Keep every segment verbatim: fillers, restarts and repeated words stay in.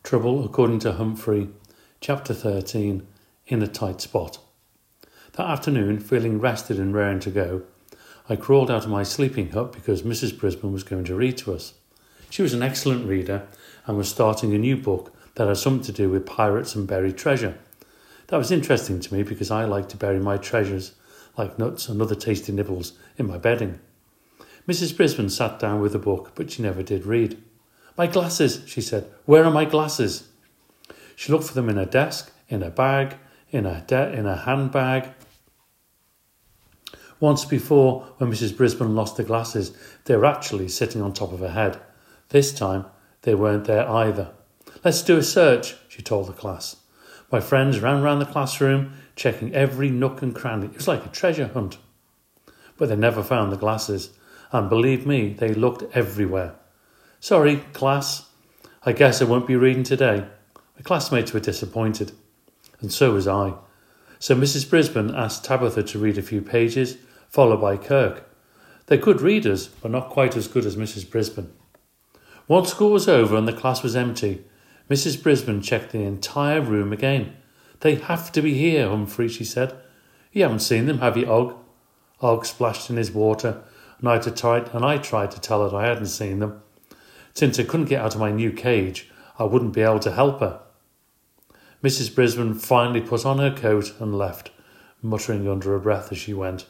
Trouble According to Humphrey, Chapter thirteen, In a Tight Spot. That afternoon, feeling rested and raring to go, I crawled out of my sleeping hut because Missus Brisbane was going to read to us. She was an excellent reader and was starting a new book that had something to do with pirates and buried treasure. That was interesting to me because I like to bury my treasures, like nuts and other tasty nibbles, in my bedding. Missus Brisbane sat down with a book, but she never did read. "My glasses," she said. "Where are my glasses?" She looked for them in her desk, in her bag, in her, de- in her handbag. Once before, when Missus Brisbane lost the glasses, they were actually sitting on top of her head. This time, they weren't there either. "Let's do a search," she told the class. My friends ran round the classroom, checking every nook and cranny. It was like a treasure hunt. But they never found the glasses, and believe me, they looked everywhere. "Sorry, class. I guess I won't be reading today." My classmates were disappointed, and so was I. So Missus Brisbane asked Tabitha to read a few pages, followed by Kirk. They're good readers, but not quite as good as Missus Brisbane. Once school was over and the class was empty, Missus Brisbane checked the entire room again. "They have to be here, Humphrey," she said. "You haven't seen them, have you, Og?" Og splashed in his water, and I, tried, and I tried to tell her I hadn't seen them. Since I couldn't get out of my new cage, I wouldn't be able to help her. Missus Brisbane finally put on her coat and left, muttering under her breath as she went.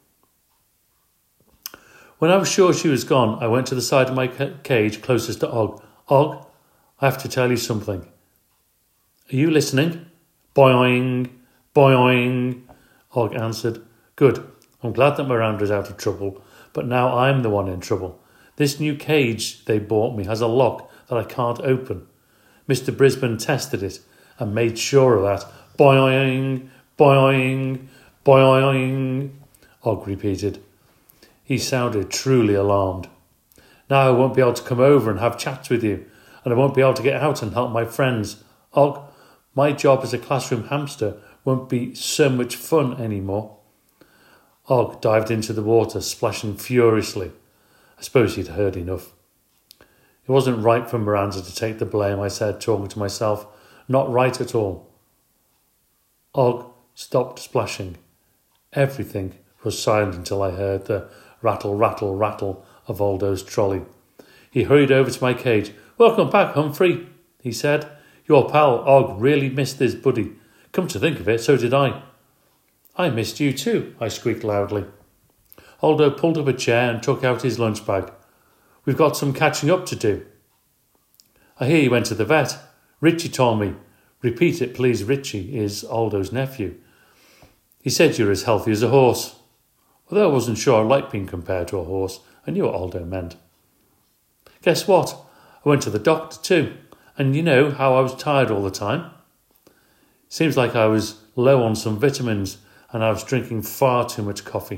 When I was sure she was gone, I went to the side of my cage closest to Og. "Og, I have to tell you something." "Are you listening?" "Boing, boing," Og answered. "Good. I'm glad that Miranda's out of trouble, but now I'm the one in trouble. This new cage they bought me has a lock that I can't open. Mister Brisbane tested it and made sure of that." "Boing, boing, boing," Og repeated. He sounded truly alarmed. "Now I won't be able to come over and have chats with you, and I won't be able to get out and help my friends. Og, my job as a classroom hamster won't be so much fun anymore." Og dived into the water, splashing furiously. I suppose he'd heard enough. "It wasn't right for Miranda to take the blame," I said, talking to myself. "Not right at all." Og stopped splashing. Everything was silent until I heard the rattle, rattle, rattle of Aldo's trolley. He hurried over to my cage. "Welcome back, Humphrey," he said. "Your pal Og really missed his buddy. Come to think of it, so did I." "I missed you too," I squeaked loudly. Aldo pulled up a chair and took out his lunch bag. "We've got some catching up to do." "I hear you went to the vet. Richie told me." "Repeat it, please." Richie is Aldo's nephew. "He said you're as healthy as a horse." Although I wasn't sure I liked being compared to a horse, I knew what Aldo meant. "Guess what? I went to the doctor too. And you know how I was tired all the time? Seems like I was low on some vitamins and I was drinking far too much coffee.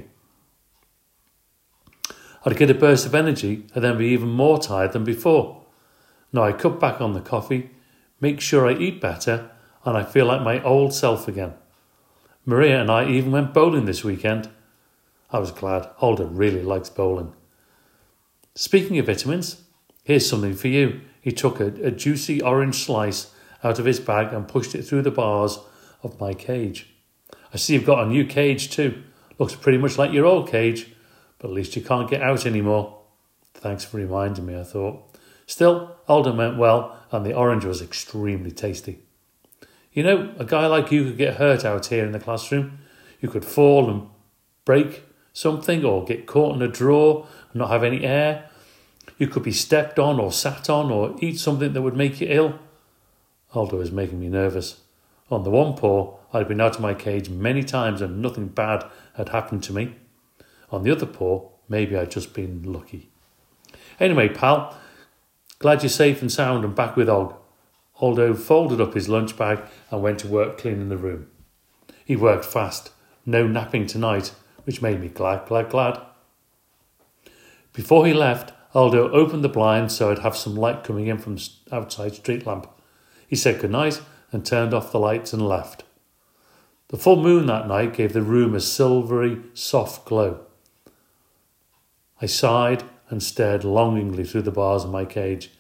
I'd get a burst of energy and then be even more tired than before. Now I cut back on the coffee, make sure I eat better, and I feel like my old self again. Maria and I even went bowling this weekend." I was glad. Aldo really likes bowling. "Speaking of vitamins, here's something for you." He took a, a juicy orange slice out of his bag and pushed it through the bars of my cage. "I see you've got a new cage too. Looks pretty much like your old cage, but at least you can't get out anymore." Thanks for reminding me, I thought. Still, Aldo meant well, and the orange was extremely tasty. "You know, a guy like you could get hurt out here in the classroom. You could fall and break something, or get caught in a drawer and not have any air. You could be stepped on or sat on or eat something that would make you ill." Aldo was making me nervous. On the one paw, I'd been out of my cage many times and nothing bad had happened to me. On the other paw, maybe I'd just been lucky. "Anyway, pal, glad you're safe and sound and back with Og." Aldo folded up his lunch bag and went to work cleaning the room. He worked fast. No napping tonight, which made me glad, glad, glad. Before he left, Aldo opened the blind so I'd have some light coming in from the outside street lamp. He said goodnight and turned off the lights and left. The full moon that night gave the room a silvery, soft glow. I sighed and stared longingly through the bars of my cage.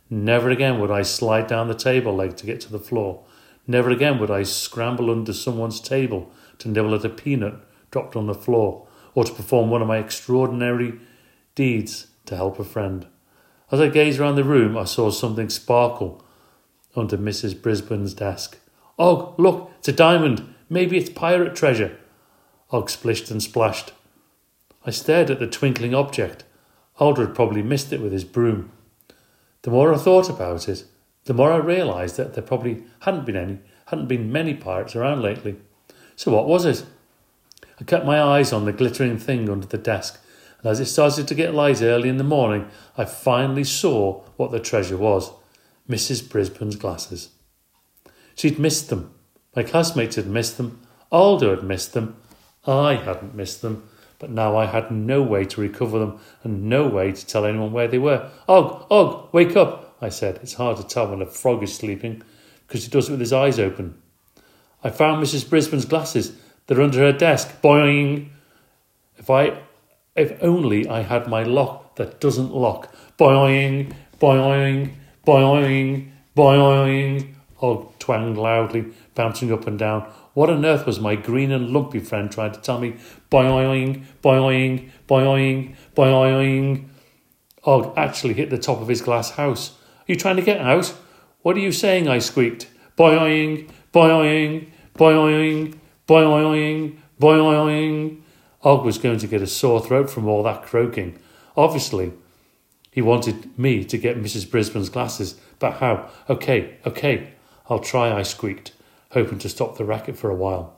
Never again would I slide down the table leg to get to the floor. Never again would I scramble under someone's table to nibble at a peanut dropped on the floor, or to perform one of my extraordinary deeds to help a friend. As I gazed around the room, I saw something sparkle under Missus Brisbane's desk. Og, look, it's a diamond. Maybe it's pirate treasure. Og splished and splashed. I stared at the twinkling object. Alder had probably missed it with his broom. The more I thought about it, the more I realised that there probably hadn't been any, hadn't been many pirates around lately. So what was it? I kept my eyes on the glittering thing under the desk, and as it started to get light early in the morning, I finally saw what the treasure was. Missus Brisbane's glasses. She'd missed them. My classmates had missed them. Aldo had missed them. I hadn't missed them, but now I had no way to recover them and no way to tell anyone where they were. Og, Og, wake up, I said. It's hard to tell when a frog is sleeping because he does it with his eyes open. I found Missus Brisbane's glasses. They're under her desk. Boing. If I, if only I had my lock that doesn't lock. Boing, boing, boing, boing. Og twanged loudly, bouncing up and down. What on earth was my green and lumpy friend trying to tell me? Boing, boing, boing, boing. Og actually hit the top of his glass house. Are you trying to get out? What are you saying? I squeaked. Boing, boing, boing, boing, boing. Og was going to get a sore throat from all that croaking. Obviously, he wanted me to get Missus Brisbane's glasses. But how? Okay, okay, I'll try, I squeaked, hoping to stop the racket for a while.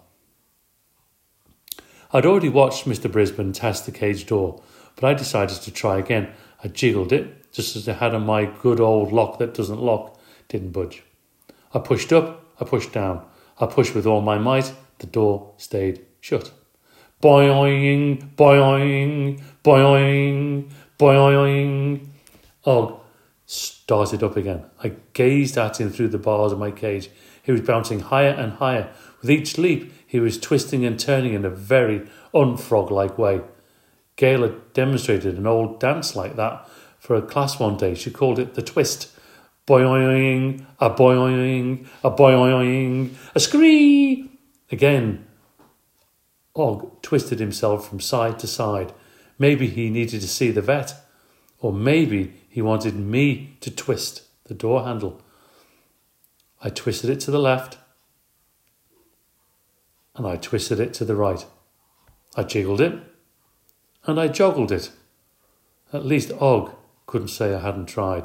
I'd already watched Mister Brisbane test the cage door, but I decided to try again. I jiggled it, just as I had on my good old lock that doesn't lock, didn't budge. I pushed up, I pushed down. I pushed with all my might. The door stayed shut. Boing, boing, boing, boing. Og started up again. I gazed at him through the bars of my cage. He was bouncing higher and higher. With each leap, he was twisting and turning in a very unfrog-like way. Gail had demonstrated an old dance like that for a class one day. She called it the twist. Boing, a boing, a boing, a scree. Again, Og twisted himself from side to side. Maybe he needed to see the vet. Or maybe he wanted me to twist the door handle. I twisted it to the left. And I twisted it to the right. I jiggled it. And I joggled it. At least Og couldn't say I hadn't tried.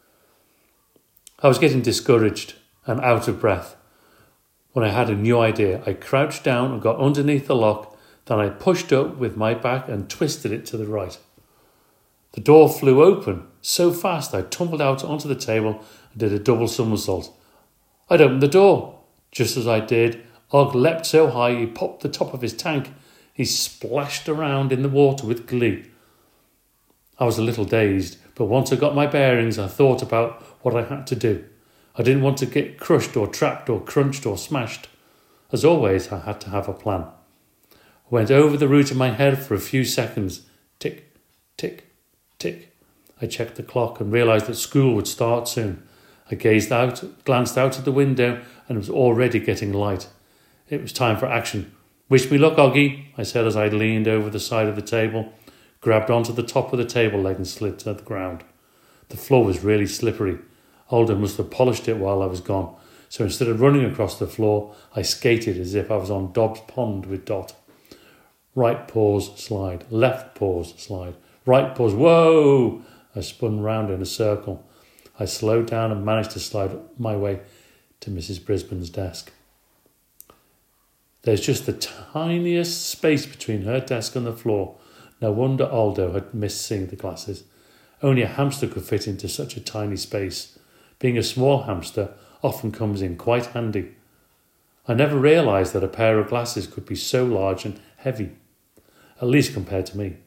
I was getting discouraged and out of breath when I had a new idea. I crouched down and got underneath the lock. Then I pushed up with my back and twisted it to the right. The door flew open so fast I tumbled out onto the table and did a double somersault. I'd opened the door. Just as I did, Og leapt so high he popped the top of his tank. He splashed around in the water with glee. I was a little dazed, but once I got my bearings, I thought about what I had to do. I didn't want to get crushed or trapped or crunched or smashed. As always, I had to have a plan. I went over the root of my head for a few seconds. Tick, tick, tick. I checked the clock and realised that school would start soon. I gazed out, glanced out of the window, and it was already getting light. It was time for action. Wish me luck, Oggy, I said as I leaned over the side of the table, grabbed onto the top of the table leg and slid to the ground. The floor was really slippery. Alden must have polished it while I was gone, so instead of running across the floor, I skated as if I was on Dobbs Pond with Dot. Right pause, slide. Left pause, slide. Right pause, whoa! I spun round in a circle. I slowed down and managed to slide my way to Missus Brisbane's desk. There's just the tiniest space between her desk and the floor. No wonder Aldo had missed seeing the glasses. Only a hamster could fit into such a tiny space. Being a small hamster often comes in quite handy. I never realised that a pair of glasses could be so large and heavy, at least compared to me.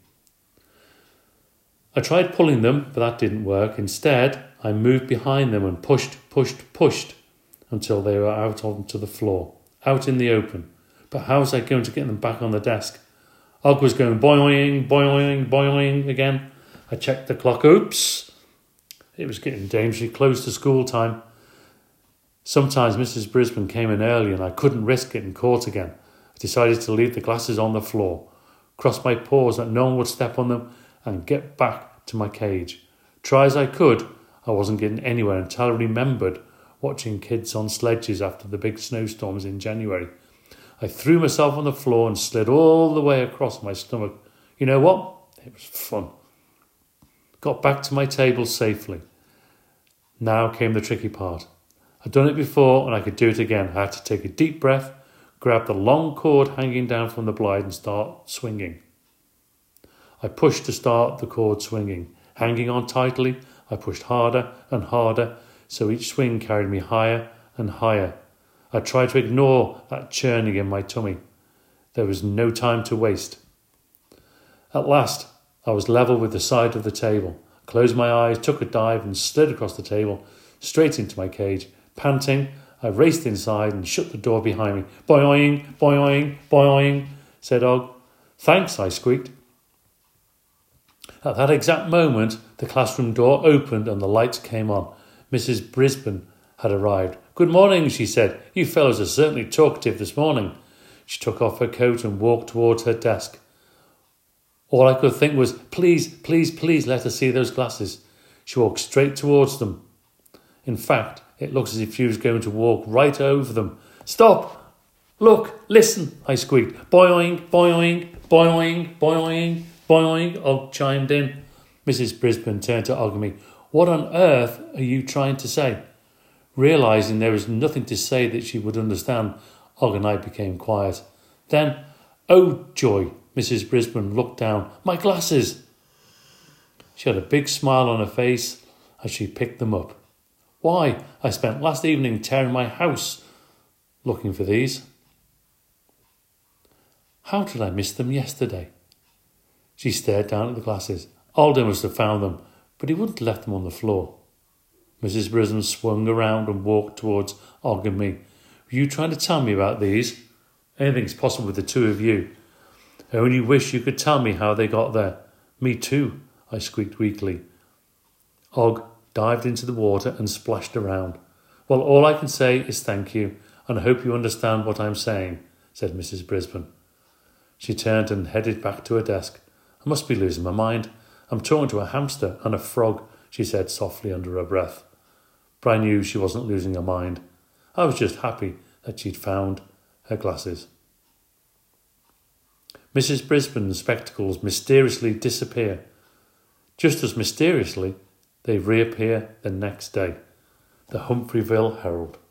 I tried pulling them, but that didn't work. Instead, I moved behind them and pushed, pushed, pushed until they were out onto the floor, out in the open. But how was I going to get them back on the desk? Og was going boing, boing, boing again. I checked the clock. Oops! It was getting dangerously close to school time. Sometimes Missus Brisbane came in early and I couldn't risk getting caught again. I decided to leave the glasses on the floor, cross my paws that no one would step on them, and get back to my cage. Try as I could, I wasn't getting anywhere until I remembered watching kids on sledges after the big snowstorms in January. I threw myself on the floor and slid all the way across my stomach. You know what? It was fun. Got back to my table safely. Now came the tricky part. I'd done it before and I could do it again. I had to take a deep breath, grab the long cord hanging down from the blind and start swinging. I pushed to start the cord swinging. Hanging on tightly, I pushed harder and harder, so each swing carried me higher and higher. I tried to ignore that churning in my tummy. There was no time to waste. At last, I was level with the side of the table. I closed my eyes, took a dive and slid across the table, straight into my cage. Panting, I raced inside and shut the door behind me. Boing, boing, boing, said Og. Thanks, I squeaked. At that exact moment, the classroom door opened and the lights came on. Missus Brisbane had arrived. Good morning, she said. You fellows are certainly talkative this morning. She took off her coat and walked towards her desk. All I could think was, please, please, please let her see those glasses. She walked straight towards them. In fact, it looks as if she was going to walk right over them. Stop! Look! Listen! I squeaked. Boing, boing, boing, boing, boing. Og chimed in. Missus Brisbane turned to Og and me. What on earth are you trying to say? Realising there was nothing to say that she would understand, Og and I became quiet. Then, oh joy, Missus Brisbane looked down. My glasses! She had a big smile on her face as she picked them up. Why, I spent last evening tearing my house looking for these. How did I miss them yesterday? She stared down at the glasses. Aldo must have found them, but he wouldn't have left them on the floor. Missus Brisbane swung around and walked towards Og and me. Were you trying to tell me about these? Anything's possible with the two of you. I only wish you could tell me how they got there. Me too, I squeaked weakly. Og dived into the water and splashed around. Well, all I can say is thank you, and I hope you understand what I'm saying, said Missus Brisbane. She turned and headed back to her desk. I must be losing my mind. I'm talking to a hamster and a frog, she said softly under her breath. But I knew she wasn't losing her mind. I was just happy that she'd found her glasses. Missus Brisbane's spectacles mysteriously disappear. Just as mysteriously, they reappear the next day. The Humphreyville Herald.